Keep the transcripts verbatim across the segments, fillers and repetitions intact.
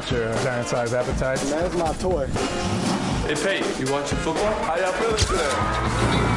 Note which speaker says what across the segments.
Speaker 1: about your giant-sized appetite?
Speaker 2: That's my toy.
Speaker 3: Hey, Pate, you watching football?
Speaker 4: How y'all feeling today?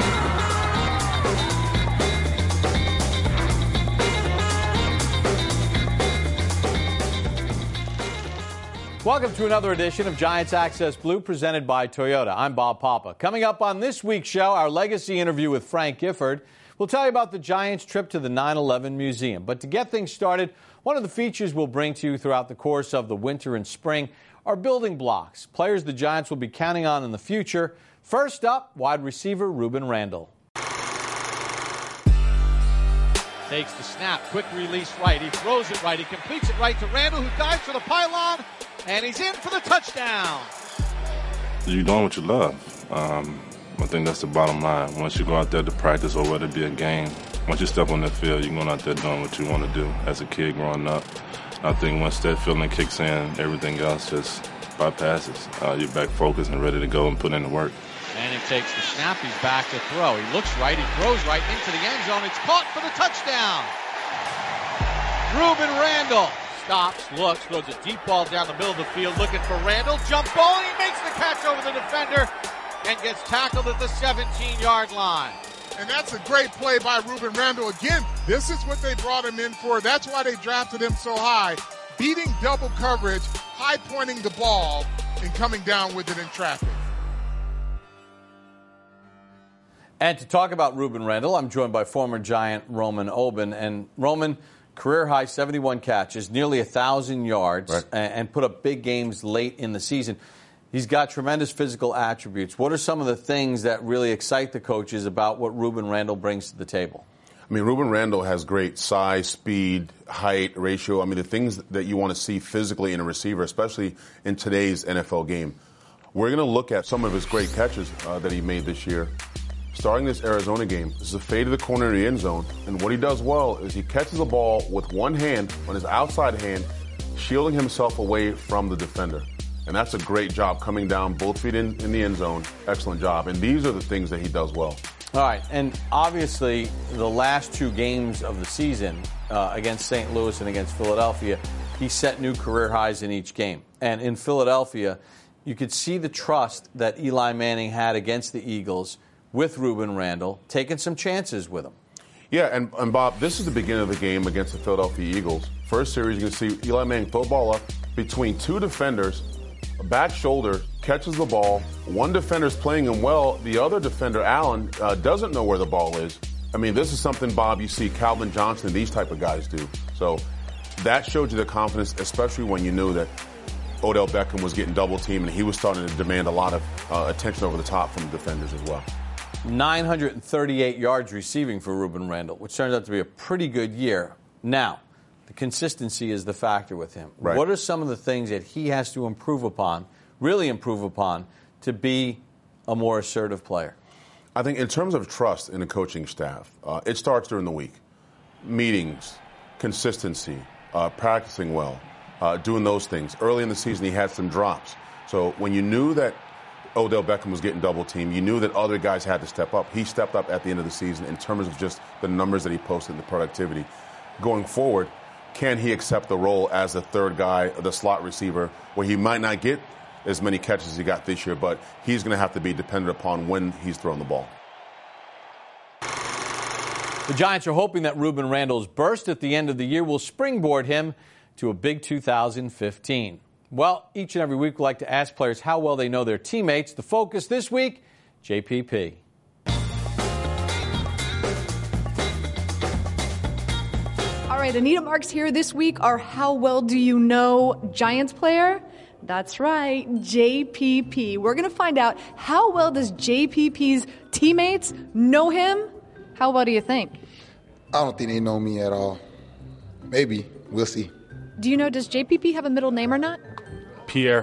Speaker 5: Welcome to another edition of Giants Access Blue, presented by Toyota. I'm Bob Papa. Coming up on this week's show, our legacy interview with Frank Gifford. We'll tell you about the Giants' trip to the nine eleven Museum. But to get things started, one of the features we'll bring to you throughout the course of the winter and spring are building blocks, players the Giants will be counting on in the future. First up, wide receiver Rueben Randle.
Speaker 6: Takes the snap, quick release right. He throws it right. He completes it right to Randle, who dives for the pylon, and he's in for the touchdown.
Speaker 7: You're doing what you love. Um, I think that's the bottom line. Once you go out there to practice, or whether it be a game, once you step on the field, you're going out there doing what you want to do as a kid growing up. I think once that feeling kicks in, everything else just bypasses. Uh, you're back focused and ready to go and put in the work.
Speaker 6: And he takes the snap. He's back to throw. He looks right. He throws right into the end zone. It's caught for the touchdown. Rueben Randle stops, looks, throws a deep ball down the middle of the field looking for Randle. Jump ball, and he makes the catch over the defender and gets tackled at the seventeen-yard line.
Speaker 8: And that's a great play by Rueben Randle. Again, this is what they brought him in for. That's why they drafted him so high. Beating double coverage, high-pointing the ball, and coming down with it in traffic.
Speaker 5: And to talk about Rueben Randle, I'm joined by former Giant Roman Oben. And Roman, career-high seventy-one catches, nearly one thousand yards, right, and, and put up big games late in the season. He's got tremendous physical attributes. What are some of the things that really excite the coaches about what Rueben Randle brings to the table?
Speaker 9: I mean, Rueben Randle has great size, speed, height, ratio. I mean, the things that you want to see physically in a receiver, especially in today's N F L game. We're going to look at some of his great catches uh, that he made this year. Starting this Arizona game, this is a fade to the corner of the end zone, and what he does well is he catches the ball with one hand, on his outside hand, shielding himself away from the defender. And that's a great job coming down, both feet in, in the end zone. Excellent job. And these are the things that he does well.
Speaker 5: All right, and obviously the last two games of the season uh, against Saint Louis and against Philadelphia, he set new career highs in each game. And in Philadelphia, you could see the trust that Eli Manning had against the Eagles with Rueben Randle, taking some chances with him.
Speaker 9: Yeah, and, and Bob, this is the beginning of the game against the Philadelphia Eagles. First series, you can see Eli Manning throw the ball up between two defenders, back shoulder, catches the ball. One defender's playing him well. The other defender, Allen, uh, doesn't know where the ball is. I mean, this is something, Bob, you see Calvin Johnson and these type of guys do. So that showed you the confidence, especially when you knew that Odell Beckham was getting double teamed and he was starting to demand a lot of uh, attention over the top from the defenders as well.
Speaker 5: nine hundred thirty-eight yards receiving for Rueben Randle, which turns out to be a pretty good year. Now, the consistency is the factor with him.
Speaker 9: Right.
Speaker 5: What are some of the things that he has to improve upon, really improve upon, to be a more assertive player?
Speaker 9: I think in terms of trust in the coaching staff, uh, it starts during the week. Meetings, consistency, uh, practicing well, uh, doing those things. Early in the season, he had some drops. So when you knew that Odell Beckham was getting double teamed, you knew that other guys had to step up. He stepped up at the end of the season in terms of just the numbers that he posted and the productivity. Going forward, can he accept the role as the third guy, the slot receiver, where he might not get as many catches as he got this year, but he's going to have to be dependent upon when he's throwing the ball.
Speaker 5: The Giants are hoping that Rueben Randle's burst at the end of the year will springboard him to a big two thousand fifteen. Well, each and every week we like to ask players how well they know their teammates. The focus this week, J P P.
Speaker 10: All right, Anita Marks here this week. Our How Well Do You Know Giants player? That's right, J P P. We're going to find out how well does J P P's teammates know him? How well do you think?
Speaker 11: I don't think they know me at all. Maybe. We'll see.
Speaker 10: Do you know, does J P P have a middle name or not?
Speaker 12: Pierre.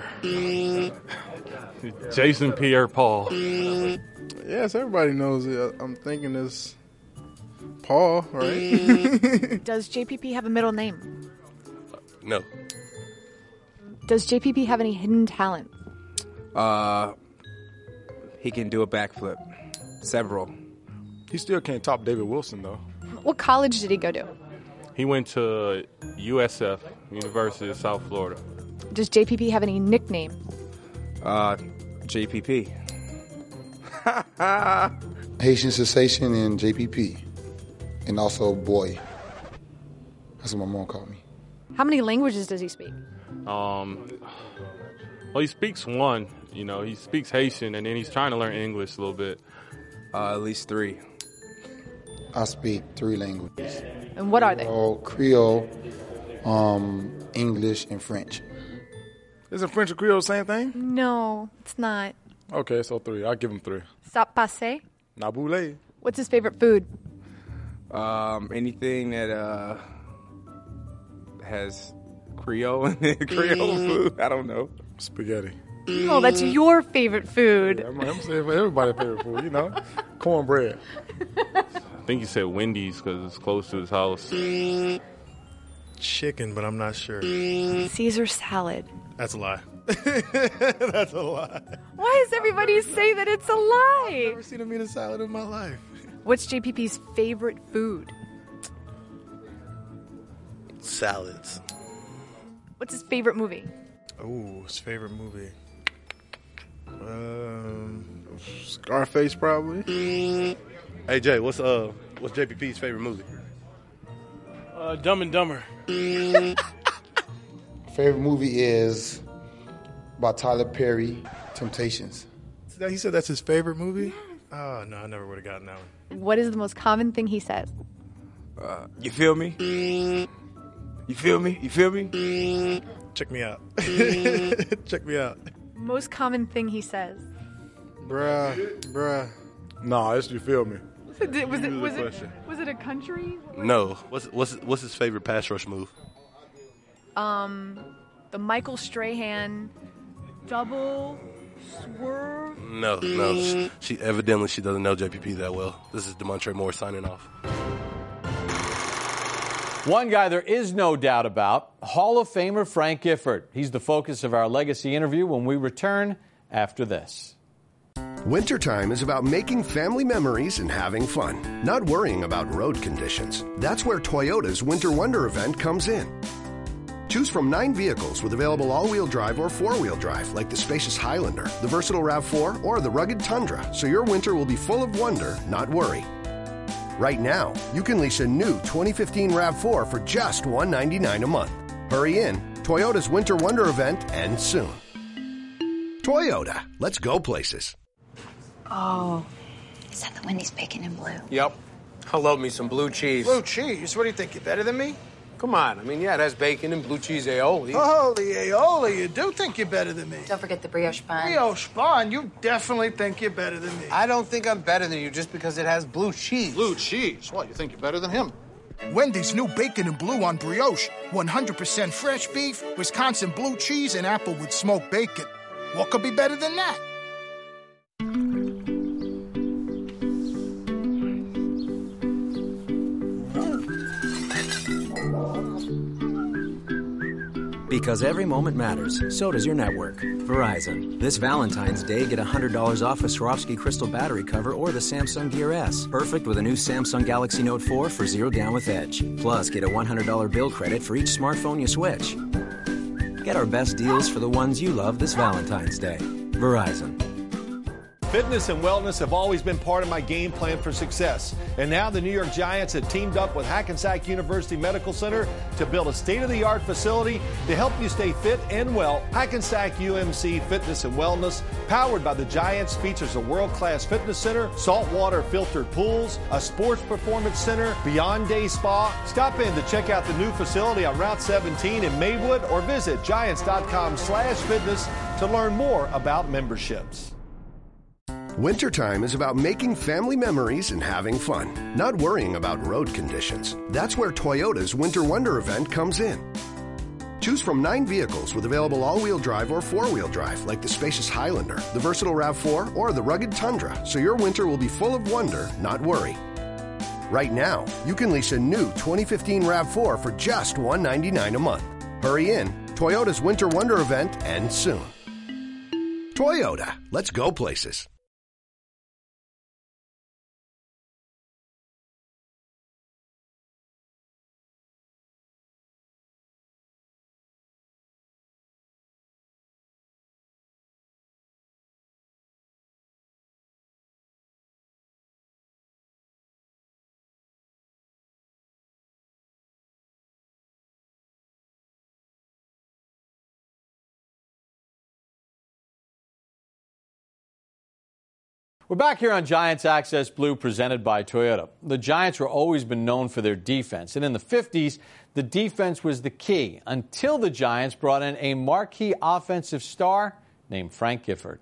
Speaker 12: Jason Pierre-Paul.
Speaker 13: Yes, everybody knows it. I'm thinking it's Paul, right?
Speaker 10: Does J P P have a middle name?
Speaker 12: No.
Speaker 10: Does J P P have any hidden talent?
Speaker 14: Uh, he can do a backflip. Several.
Speaker 13: He still can't top David Wilson, though.
Speaker 10: What college did he go to?
Speaker 12: He went to U S F, University of South Florida.
Speaker 10: Does J P P have any nickname?
Speaker 14: Uh, J P P.
Speaker 11: Haitian Sensation and J P P. And also Boy. That's what my mom called me.
Speaker 10: How many languages does he speak?
Speaker 12: Um, well, he speaks one. You know, he speaks Haitian, and then he's trying to learn English a little bit.
Speaker 14: Uh, at least three.
Speaker 11: I speak three languages.
Speaker 10: And what are they?
Speaker 11: Creole, Creole um, English, and French.
Speaker 13: Isn't French and Creole the same thing?
Speaker 10: No, it's not.
Speaker 13: Okay, so three. I'll give him three.
Speaker 10: Sap passe?
Speaker 13: Naboule.
Speaker 10: What's his favorite food?
Speaker 14: Um, anything that uh has Creole in it, Creole food. I don't know.
Speaker 13: Spaghetti.
Speaker 10: Oh, that's your favorite food.
Speaker 13: Yeah, I'm, I'm saying for everybody's favorite food, you know. Cornbread.
Speaker 12: I think he said Wendy's because it's close to his house.
Speaker 1: Chicken, but I'm not sure.
Speaker 10: Caesar salad.
Speaker 1: That's a lie. That's a lie.
Speaker 10: Why does everybody say that it's a lie?
Speaker 1: I've never seen him eat a salad in my life.
Speaker 10: What's J P P's favorite food?
Speaker 1: Salads.
Speaker 10: What's his favorite movie?
Speaker 1: Oh, his favorite movie. Um,
Speaker 13: Scarface, probably.
Speaker 1: Hey Jay, what's uh, what's J P P's favorite movie?
Speaker 12: Uh, Dumb and Dumber.
Speaker 11: Favorite movie is by Tyler Perry, Temptations.
Speaker 1: He said that's his favorite movie? Oh, no, I never would have gotten that one.
Speaker 10: What is the most common thing he says?
Speaker 14: Uh, you feel me? You feel me? You feel me?
Speaker 1: Check me out. Check me out.
Speaker 10: Most common thing he says.
Speaker 13: Bruh, bruh. No, it's you feel me.
Speaker 10: Was it was it was it,
Speaker 1: question.
Speaker 10: was it a country?
Speaker 1: No. What's what's what's his favorite pass rush move?
Speaker 10: Um, the Michael Strahan double swerve.
Speaker 1: No, no. She, she evidently she doesn't know J P P that well. This is DeMontre Moore signing off.
Speaker 5: One guy there is no doubt about, Hall of Famer Frank Gifford. He's the focus of our legacy interview when we return after this.
Speaker 2: Wintertime is about making family memories and having fun, not worrying about road conditions. That's where Toyota's Winter Wonder event comes in. Choose from nine vehicles with available all-wheel drive or four-wheel drive, like the spacious Highlander, the versatile RAV four, or the rugged Tundra, so your winter will be full of wonder, not worry. Right now, you can lease a new twenty fifteen RAV four for just one hundred ninety-nine dollars a month. Hurry in. Toyota's Winter Wonder event ends soon. Toyota. Let's go places.
Speaker 15: Oh, is that the Wendy's bacon and blue?
Speaker 16: Yep. I love me some blue cheese.
Speaker 17: Blue cheese? What do you think? You're better than me?
Speaker 16: Come on. I mean, yeah, it has bacon and blue cheese aioli.
Speaker 17: Oh, the aioli. You do think you're better than me.
Speaker 15: Don't forget the brioche bun.
Speaker 17: Brioche bun? You definitely think you're better than me.
Speaker 16: I don't think I'm better than you just because it has blue cheese.
Speaker 17: Blue cheese? What, you think you're better than him? Wendy's new bacon and blue on brioche. one hundred percent fresh beef, Wisconsin blue cheese, and Applewood smoked bacon. What could be better than that?
Speaker 18: Because every moment matters, so does your network. Verizon. This Valentine's Day, get one hundred dollars off a Swarovski crystal battery cover or the Samsung Gear S. Perfect with a new Samsung Galaxy Note four for zero down with Edge. Plus, get a one hundred dollars bill credit for each smartphone you switch. Get our best deals for the ones you love this Valentine's Day. Verizon.
Speaker 19: Fitness and wellness have always been part of my game plan for success. And now the New York Giants have teamed up with Hackensack University Medical Center to build a state-of-the-art facility to help you stay fit and well. Hackensack U M C Fitness and Wellness, powered by the Giants, features a world-class fitness center, saltwater filtered pools, a sports performance center, Beyond Day Spa. Stop in to check out the new facility on Route seventeen in Maywood or visit giants.com slash fitness to learn more about memberships.
Speaker 2: Wintertime is about making family memories and having fun, not worrying about road conditions. That's where Toyota's Winter Wonder event comes in. Choose from nine vehicles with available all-wheel drive or four-wheel drive, like the spacious Highlander, the versatile RAV four, or the rugged Tundra, so your winter will be full of wonder, not worry. Right now, you can lease a new twenty fifteen RAV four for just one hundred ninety-nine dollars a month. Hurry in. Toyota's Winter Wonder event ends soon. Toyota. Let's go places.
Speaker 5: We're back here on Giants Access Blue, presented by Toyota. The Giants were always been known for their defense, and in the fifties, the defense was the key until the Giants brought in a marquee offensive star named Frank Gifford.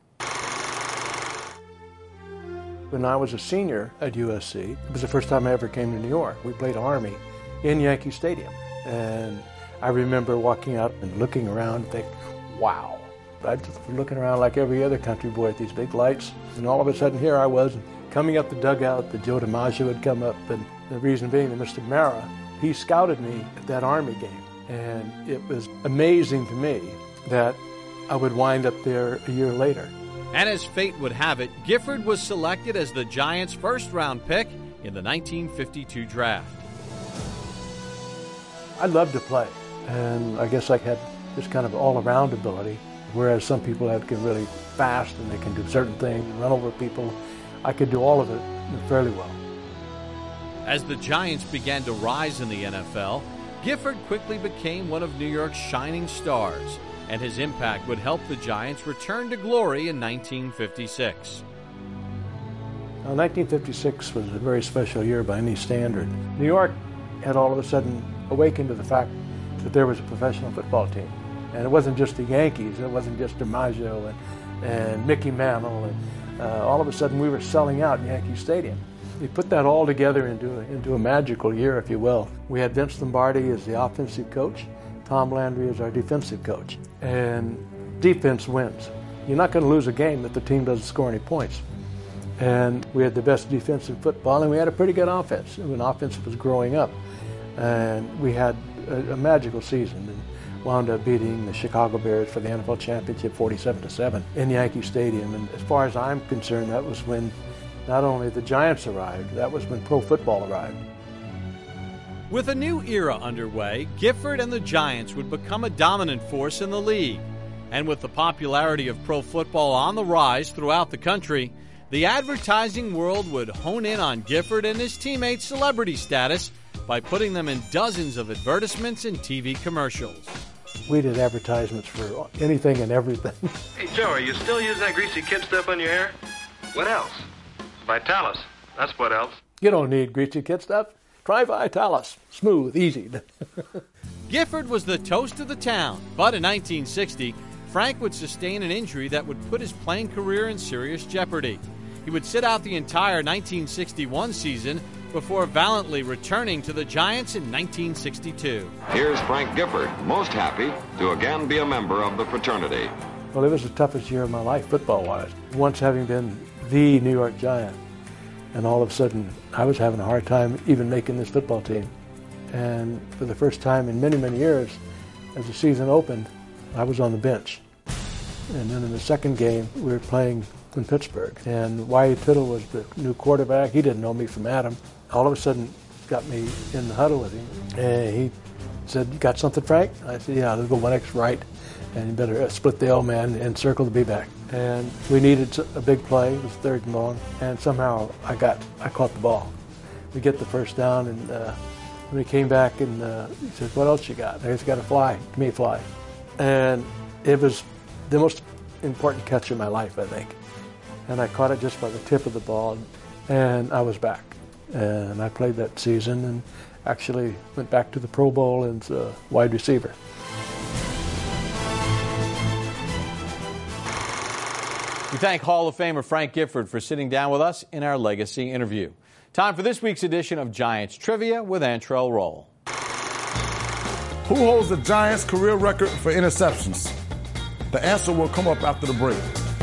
Speaker 20: When I was a senior at U S C, it was the first time I ever came to New York. We played Army in Yankee Stadium, and I remember walking out and looking around and think, wow. I just was looking around like every other country boy at these big lights, and all of a sudden here I was coming up the dugout that Joe DiMaggio had come up, and the reason being that Mister Mara, he scouted me at that Army game, and it was amazing to me that I would wind up there a year later.
Speaker 5: And as fate would have it, Gifford was selected as the Giants' first-round pick in the nineteen fifty-two draft.
Speaker 20: I loved to play, and I guess I had this kind of all-around ability. Whereas some people that can really fast and they can do certain things, run over people, I could do all of it fairly well.
Speaker 5: As the Giants began to rise in the N F L, Gifford quickly became one of New York's shining stars, and his impact would help the Giants return to glory in nineteen fifty-six.
Speaker 20: Now, nineteen fifty-six was a very special year by any standard. New York had all of a sudden awakened to the fact that there was a professional football team. And it wasn't just the Yankees, it wasn't just DiMaggio and, and Mickey Mantle. And, uh, all of a sudden we were selling out Yankee Stadium. We put that all together into a, into a magical year, if you will. We had Vince Lombardi as the offensive coach, Tom Landry as our defensive coach. And defense wins. You're not going to lose a game if the team doesn't score any points. And we had the best defense in football, and we had a pretty good offense. When offense was growing up. And we had a, a magical season. And wound up beating the Chicago Bears for the N F L championship forty-seven to seven in Yankee Stadium. And as far as I'm concerned, that was when not only the Giants arrived, that was when pro football arrived.
Speaker 5: With a new era underway, Gifford and the Giants would become a dominant force in the league. And with the popularity of pro football on the rise throughout the country, the advertising world would hone in on Gifford and his teammates' celebrity status by putting them in dozens of advertisements and T V commercials.
Speaker 20: We did advertisements for anything and everything.
Speaker 21: Hey, Joe, are you still using that greasy kid stuff on your hair? What else? Vitalis. That's what else.
Speaker 20: You don't need greasy kid stuff. Try Vitalis. Smooth, easy.
Speaker 5: Gifford was the toast of the town, but in nineteen sixty, Frank would sustain an injury that would put his playing career in serious jeopardy. He would sit out the entire nineteen sixty-one season before valiantly returning to the Giants in nineteen sixty-two.
Speaker 22: Here's Frank Gifford, most happy to again be a member of the fraternity.
Speaker 20: Well, it was the toughest year of my life, football-wise. Once having been the New York Giant, and all of a sudden, I was having a hard time even making this football team. And for the first time in many, many years, as the season opened, I was on the bench. And then in the second game, we were playing in Pittsburgh, and Wyatt Tittle was the new quarterback. He didn't know me from Adam. All of a sudden, got me in the huddle with him, and he said, "You got something, Frank?" I said, "Yeah, let's go one X right, and you better split the L man and circle the B back." And we needed a big play. It was third and long, and somehow I got, I caught the ball. We get the first down, and uh, when he came back, and uh, he said, "What else you got?" I just got a fly, to me a fly, and it was the most important catch of my life, I think. And I caught it just by the tip of the ball, and I was back. And I played that season and actually went back to the Pro Bowl as a wide receiver.
Speaker 5: We thank Hall of Famer Frank Gifford for sitting down with us in our legacy interview. Time for this week's edition of Giants Trivia with Antrell Roll.
Speaker 23: Who holds the Giants' career record for interceptions? The answer will come up after the break.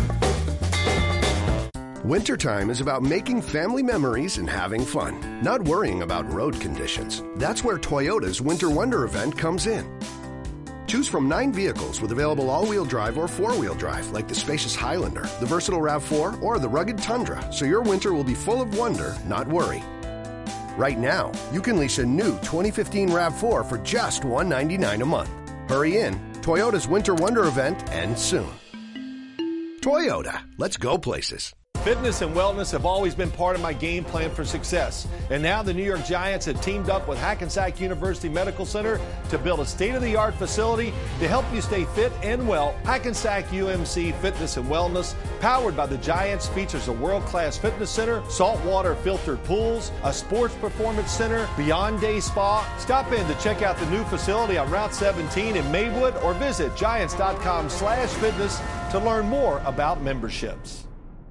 Speaker 2: Wintertime is about making family memories and having fun, not worrying about road conditions. That's where Toyota's Winter Wonder event comes in. Choose from nine vehicles with available all-wheel drive or four-wheel drive, like the spacious Highlander, the versatile RAV four, or the rugged Tundra, so your winter will be full of wonder, not worry. Right now, you can lease a new twenty fifteen RAV four for just one hundred ninety-nine dollars a month. Hurry in. Toyota's Winter Wonder event ends soon. Toyota. Let's go places.
Speaker 19: Fitness and wellness have always been part of my game plan for success. And now the New York Giants have teamed up with Hackensack University Medical Center to build a state-of-the-art facility to help you stay fit and well. Hackensack U M C Fitness and Wellness, powered by the Giants, features a world-class fitness center, saltwater filtered pools, a sports performance center, Beyond Day Spa. Stop in to check out the new facility on Route seventeen in Maywood or visit giants.com slash fitness to learn more about memberships.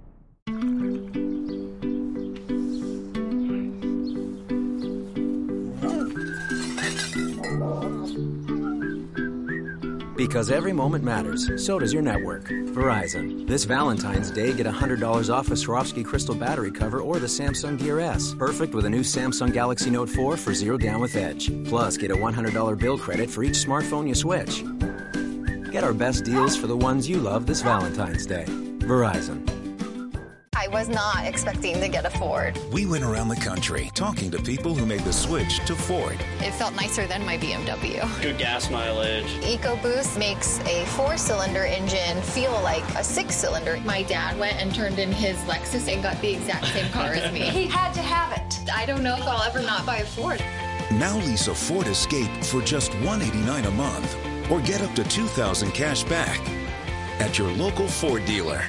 Speaker 18: Because every moment matters, so does your network. Verizon. This Valentine's Day, get one hundred dollars off a Swarovski crystal battery cover or the Samsung Gear S. Perfect with a new Samsung Galaxy Note four for zero down with Edge. Plus, get a one hundred dollars bill credit for each smartphone you switch. Get our best deals for the ones you love this Valentine's Day. Verizon.
Speaker 3: I was not expecting to get a Ford.
Speaker 4: We went around the country talking to people who made the switch to Ford.
Speaker 3: It felt nicer than my B M W.
Speaker 7: Good gas mileage.
Speaker 3: EcoBoost makes a four-cylinder engine feel like a six-cylinder.
Speaker 24: My dad went and turned in his Lexus and got the exact same car as me.
Speaker 3: He had to have it.
Speaker 24: I don't know if I'll ever not buy a Ford.
Speaker 4: Now lease a Ford Escape for just one hundred eighty-nine dollars a month or get up to two thousand dollars cash back at your local Ford dealer.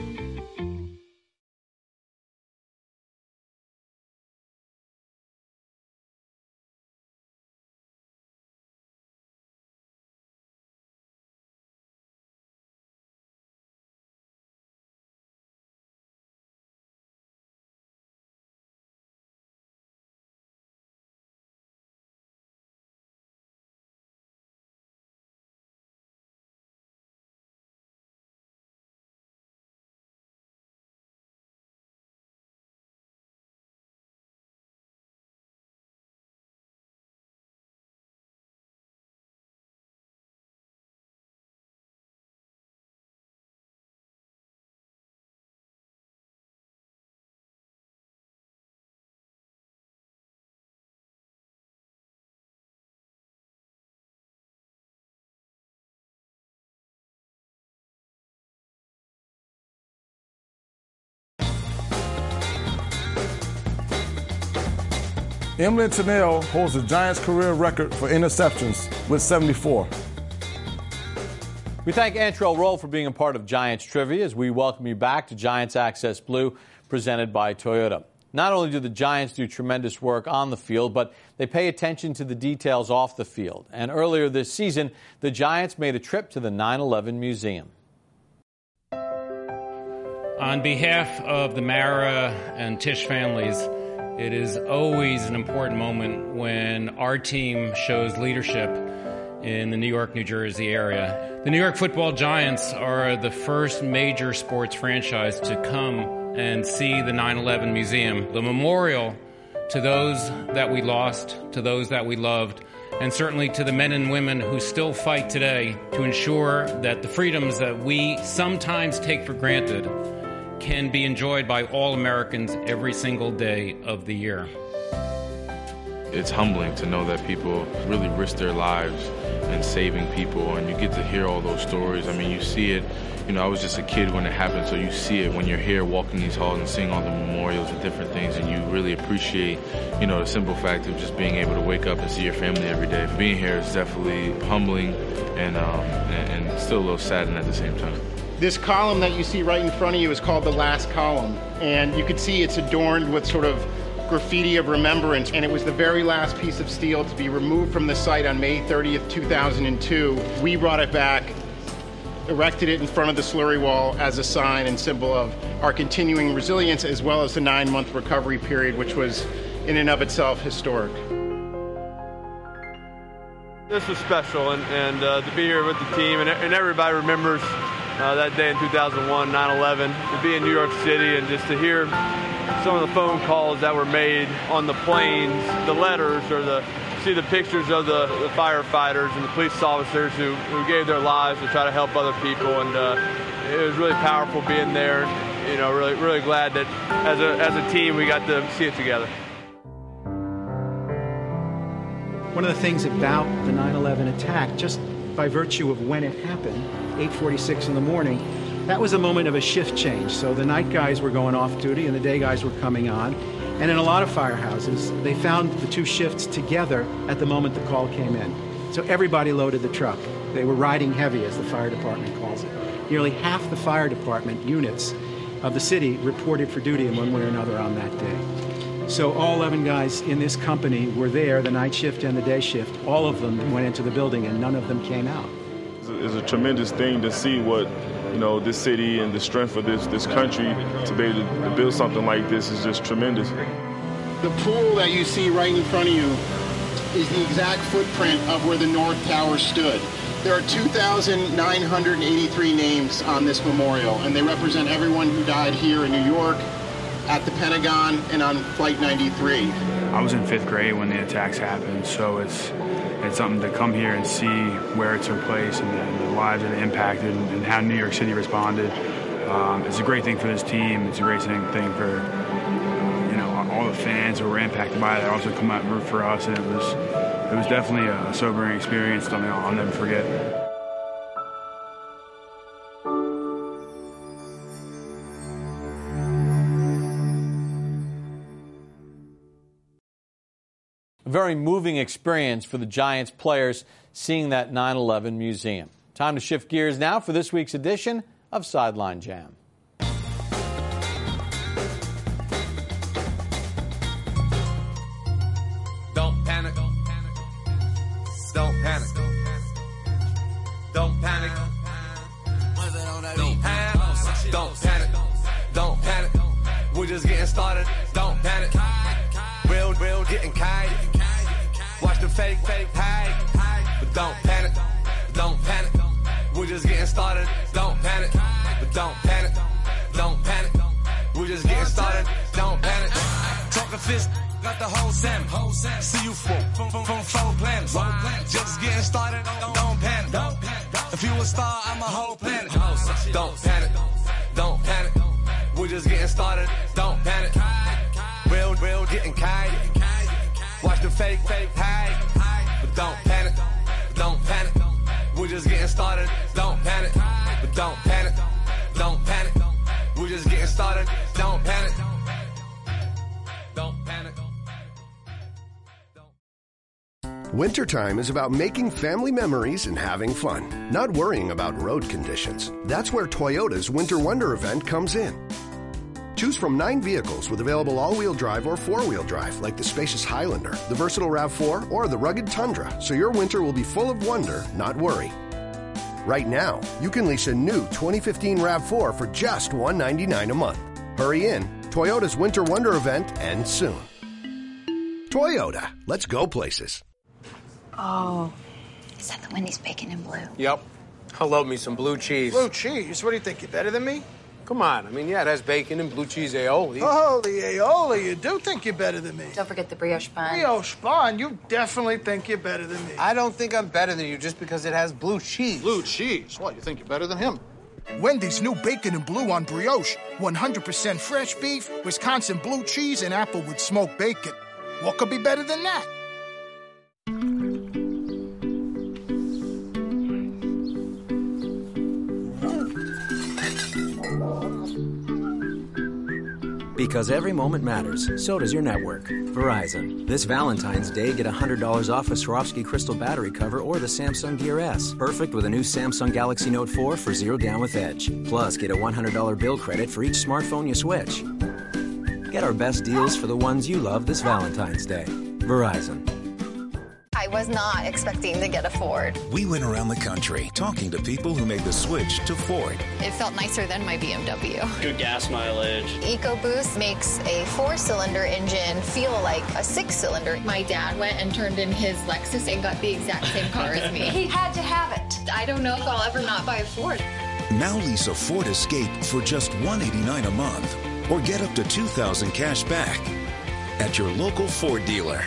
Speaker 23: Emily Tennell holds the Giants' career record for interceptions with seventy-four.
Speaker 5: We thank Antrell Roll for being a part of Giants Trivia as we welcome you back to Giants Access Blue, presented by Toyota. Not only do the Giants do tremendous work on the field, but they pay attention to the details off the field. And earlier this season, the Giants made a trip to the nine eleven Museum.
Speaker 25: On behalf of the Mara and Tisch families, it is always an important moment when our team shows leadership in the New York, New Jersey area. The New York Football Giants are the first major sports franchise to come and see the nine eleven Museum, the memorial to those that we lost, to those that we loved, and certainly to the men and women who still fight today to ensure that the freedoms that we sometimes take for granted can be enjoyed by all Americans every single day of the year.
Speaker 12: It's humbling to know that people really risk their lives in saving people, and you get to hear all those stories. I mean, you see it, you know, I was just a kid when it happened, so you see it when you're here walking these halls and seeing all the memorials and different things, and you really appreciate, you know, the simple fact of just being able to wake up and see your family every day. Being here is definitely humbling and, um, and, and still a little saddening at the same time.
Speaker 26: This column that you see right in front of you is called the last column, and you can see it's adorned with sort of graffiti of remembrance, and it was the very last piece of steel to be removed from the site on May thirtieth, two thousand two. We brought it back, erected it in front of the slurry wall as a sign and symbol of our continuing resilience, as well as the nine-month recovery period, which was in and of itself historic.
Speaker 27: This was special, and, and uh, to be here with the team, and, and everybody remembers Uh, that day in two thousand one, nine eleven, to be in New York City and just to hear some of the phone calls that were made on the planes, the letters, or the see the pictures of the, the firefighters and the police officers who, who gave their lives to try to help other people. And uh, it was really powerful being there. You know, really, really glad that as a, as a team we got to see it together.
Speaker 28: One of the things about the nine eleven attack, just by virtue of when it happened, eight forty-six in the morning, That was a moment of a shift change. So the night guys were going off duty and the day guys were coming on. And in a lot of firehouses, they found the two shifts together at the moment the call came in. So everybody loaded the truck. They were riding heavy, as the fire department calls it. Nearly half the fire department units of the city reported for duty in one way or another on that day. So all eleven guys in this company were there, the night shift and the day shift. All of them went into the building and none of them came out.
Speaker 6: It's a tremendous thing to see what, you know, this city and the strength of this, this country to be able to, to build something like this is just tremendous.
Speaker 26: The pool that you see right in front of you is the exact footprint of where the North Tower stood. There are two thousand nine hundred eighty-three names on this memorial, and they represent everyone who died here in New York, at the Pentagon, and on Flight ninety-three.
Speaker 7: I was in fifth grade when the attacks happened, so it's it's something to come here and see where it took place and the, and the lives that it impacted and, and how New York City responded. Um, it's a great thing for this team. It's a great thing, thing for you know all the fans who were impacted by it. They also come out and root for us, and it was it was definitely a sobering experience. Something I'll, I'll never forget.
Speaker 5: A very moving experience for the Giants players seeing that nine eleven museum. Time to shift gears now for this week's edition of Sideline Jam.
Speaker 8: Don't panic. Don't panic. Don't panic. Don't panic. Don't panic. Don't panic. Don't panic. We're just getting started. Don't panic. Real, real, getting kind. Watch the fake, fake, hide. But don't panic. Don't panic. We're just getting started. Don't panic. But don't panic. Don't panic. We're just getting started. Don't panic. Talking fist. Got the whole salmon. See you from, from, from, from four planets. Just getting started. Don't panic. If you a star, I'm a whole planet. Don't panic. Don't panic. We're just getting started. Don't panic. Real, real, getting kind. Watch the fake, fake, hide. But don't panic. Don't panic. We're just getting started. Don't panic. But don't panic. Don't panic. We're just getting started. Don't panic. Don't panic.
Speaker 2: Wintertime is about making family memories and having fun, not worrying about road conditions. That's where Toyota's Winter Wonder event comes in. Choose from nine vehicles with available all-wheel drive or four-wheel drive, like the spacious Highlander, the versatile RAV four, or the rugged Tundra, so your winter will be full of wonder, not worry. Right now, you can lease a new twenty fifteen RAV four for just one hundred ninety-nine dollars a month. Hurry in. Toyota's Winter Wonder event ends soon. Toyota. Let's go places.
Speaker 15: Oh, is that the Wendy's bacon and blue?
Speaker 16: Yep. I love me some blue cheese.
Speaker 17: Blue cheese? What do you think? You're better than me?
Speaker 16: Come on. I mean, yeah, it has bacon and blue cheese aioli.
Speaker 17: Oh, the aioli. You do think you're better than me.
Speaker 15: Don't forget the brioche bun.
Speaker 17: Brioche bun? You definitely think you're better than me.
Speaker 16: I don't think I'm better than you just because it has blue cheese.
Speaker 17: Blue cheese? What, you think you're better than him? Wendy's new bacon and blue on brioche. one hundred percent fresh beef, Wisconsin blue cheese, and applewood smoked bacon. What could be better than that?
Speaker 18: Because every moment matters, so does your network. Verizon. This Valentine's Day, get one hundred dollars off a Swarovski crystal battery cover or the Samsung Gear S. Perfect with a new Samsung Galaxy Note four for zero down with Edge. Plus, get a one hundred dollars bill credit for each smartphone you switch. Get our best deals for the ones you love this Valentine's Day. Verizon.
Speaker 3: I was not expecting to get a Ford.
Speaker 4: We went around the country talking to people who made the switch to Ford.
Speaker 24: It felt nicer than my B M W.
Speaker 9: Good gas mileage.
Speaker 3: EcoBoost makes a four-cylinder engine feel like a six-cylinder.
Speaker 24: My dad went and turned in his Lexus and got the exact same car as me.
Speaker 15: He had to have it.
Speaker 24: I don't know if I'll ever not buy a Ford.
Speaker 4: Now lease a Ford Escape for just one hundred eighty-nine dollars a month or get up to two thousand dollars cash back at your local Ford dealer.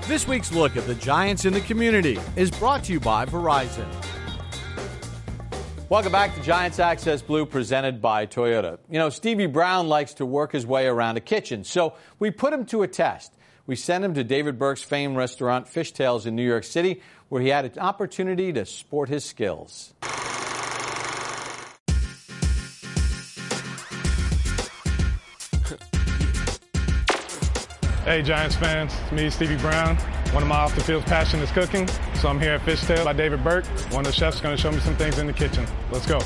Speaker 5: This week's look at the Giants in the community is brought to you by Verizon. Welcome back to Giants Access Blue, presented by Toyota. You know, Stevie Brown likes to work his way around a kitchen, so we put him to a test. We sent him to David Burke's famed restaurant, Fishtails, in New York City, where he had an opportunity to sport his skills.
Speaker 1: Hey, Giants fans, it's me, Stevie Brown. One of my off-the-field passion is cooking, so I'm here at Fishtail by David Burke. One of the chefs is going to show me some things in the kitchen. Let's go.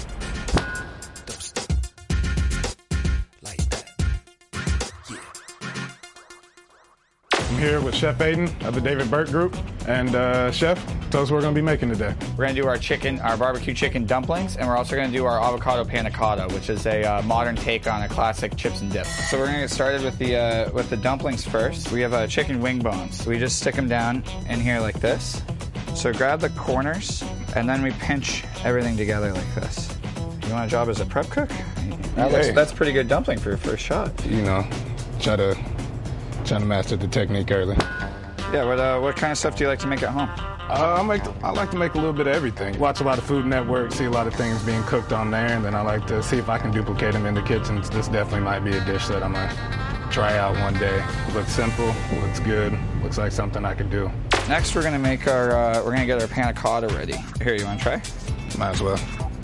Speaker 1: I'm here with Chef Aiden of the David Burke Group. And uh, Chef, tell us what we're going to be making today.
Speaker 9: We're going to do our chicken, our barbecue chicken dumplings, and we're also going to do our avocado panna cotta, which is a uh, modern take on a classic chips and dip. So we're going to get started with the uh, with the dumplings first. We have uh, chicken wing bones. We just stick them down in here like this. So grab the corners, and then we pinch everything together like this. You want a job as a prep cook? That looks,
Speaker 1: Hey.
Speaker 9: that's pretty good dumpling for your first shot.
Speaker 1: You know, try to, try to master the technique early.
Speaker 9: Yeah, what uh, what kind of stuff do you like to make at home?
Speaker 1: Uh, I, make, I like to make a little bit of everything. Watch a lot of Food Network, see a lot of things being cooked on there, and then I like to see if I can duplicate them in the kitchens. This definitely might be a dish that I'm going to try out one day. Looks simple, looks good, looks like something I could do.
Speaker 9: Next, we're gonna make our uh, we're gonna get our panna cotta ready. Here, you want to try?
Speaker 1: Might as well.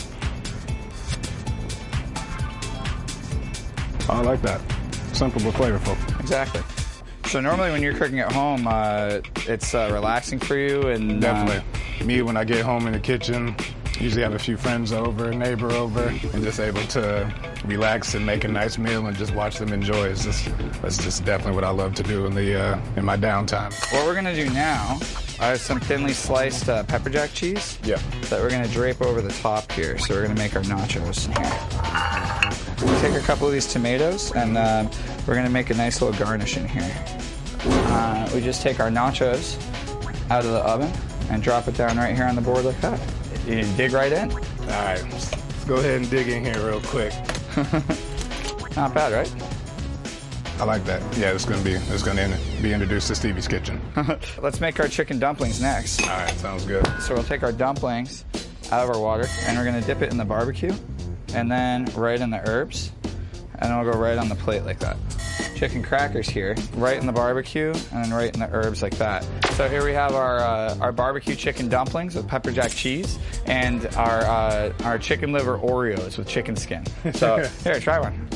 Speaker 1: I like that. Simple but flavorful.
Speaker 9: Exactly. So normally when you're cooking at home, uh, it's uh, relaxing for you, and
Speaker 1: Definitely.
Speaker 9: Uh,
Speaker 1: Me, when I get home in the kitchen, usually have a few friends over, a neighbor over, and just able to relax and make a nice meal and just watch them enjoy. It's just, that's just definitely what I love to do in the uh, in my downtime.
Speaker 9: What we're gonna do now, I have some thinly sliced uh, pepper jack cheese.
Speaker 1: Yeah.
Speaker 9: That we're gonna drape over the top here. So we're gonna make our nachos here. We'll take a couple of these tomatoes, and uh, we're gonna make a nice little garnish in here. Uh, we just take our nachos out of the oven and drop it down right here on the board like that. You dig right in.
Speaker 1: All right, let's go ahead and dig in here real quick.
Speaker 9: Not bad, right?
Speaker 1: I like that. Yeah, it's gonna be it's gonna be introduced to Stevie's kitchen.
Speaker 9: Let's make our chicken dumplings next.
Speaker 1: All right, sounds good.
Speaker 9: So we'll take our dumplings out of our water, and we're gonna dip it in the barbecue, and then right in the herbs, and then we'll go right on the plate like that. Chicken crackers here, right in the barbecue, and then right in the herbs like that. So here we have our uh, our barbecue chicken dumplings with pepper jack cheese, and our uh, our chicken liver Oreos with chicken skin. So here, try one.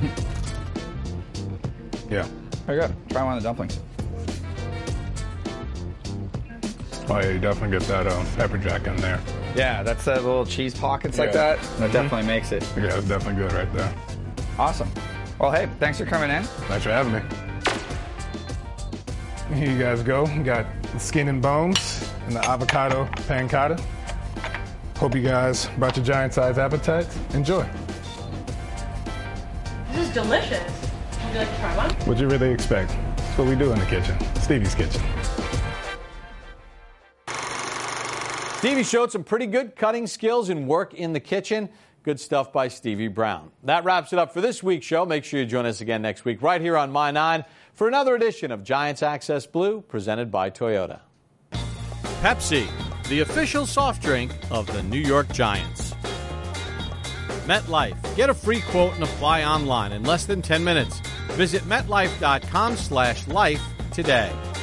Speaker 1: Yeah.
Speaker 9: There you go. Try one of the dumplings.
Speaker 1: Oh yeah, you definitely get that um, pepper jack in there.
Speaker 9: Yeah, that's that little cheese pockets like
Speaker 1: Yeah.
Speaker 9: that. That
Speaker 1: Mhm.
Speaker 9: definitely makes it.
Speaker 1: Yeah, it's definitely good right there.
Speaker 9: Awesome. Well, hey, thanks for coming in.
Speaker 1: Thanks for having me. Here you guys go. You got the skin and bones and the avocado panna cotta. Hope you guys brought your giant-sized appetites. Enjoy.
Speaker 10: This is delicious. Would you like to try one?
Speaker 1: What'd you really expect? That's what we do in the kitchen. Stevie's kitchen.
Speaker 5: Stevie showed some pretty good cutting skills and work in the kitchen. Good stuff by Stevie Brown. That wraps it up for this week's show. Make sure you join us again next week right here on My nine for another edition of Giants Access Blue, presented by Toyota. Pepsi, the official soft drink of the New York Giants. MetLife. Get a free quote and apply online in less than ten minutes. Visit metlife.com slash life today.